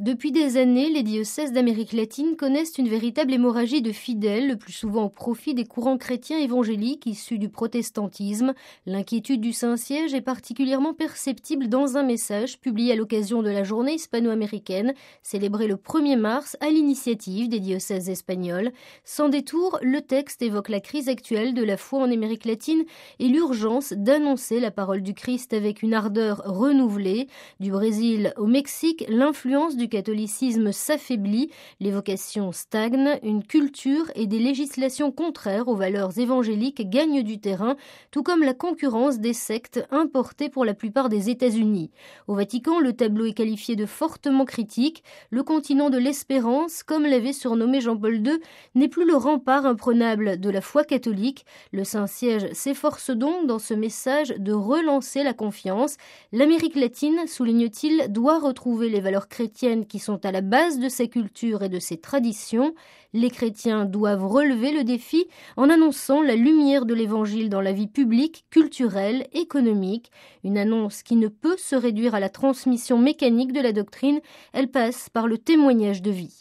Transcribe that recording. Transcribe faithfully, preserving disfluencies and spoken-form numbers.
Depuis des années, les diocèses d'Amérique latine connaissent une véritable hémorragie de fidèles, le plus souvent au profit des courants chrétiens évangéliques issus du protestantisme. L'inquiétude du Saint-Siège est particulièrement perceptible dans un message publié à l'occasion de la journée hispano-américaine, célébrée le premier mars à l'initiative des diocèses espagnols. Sans détour, le texte évoque la crise actuelle de la foi en Amérique latine et l'urgence d'annoncer la parole du Christ avec une ardeur renouvelée. Du Brésil au Mexique, l'influence du catholicisme s'affaiblit, les vocations stagnent, une culture et des législations contraires aux valeurs évangéliques gagnent du terrain, tout comme la concurrence des sectes importées pour la plupart des États-Unis. Au Vatican, le tableau est qualifié de fortement critique. Le continent de l'espérance, comme l'avait surnommé Jean-Paul deux, n'est plus le rempart imprenable de la foi catholique. Le Saint-Siège s'efforce donc dans ce message de relancer la confiance. L'Amérique latine, souligne-t-il, doit retrouver les valeurs chrétiennes qui sont à la base de sa culture et de ses traditions. Les chrétiens doivent relever le défi en annonçant la lumière de l'Évangile dans la vie publique, culturelle, économique. Une annonce qui ne peut se réduire à la transmission mécanique de la doctrine, elle passe par le témoignage de vie.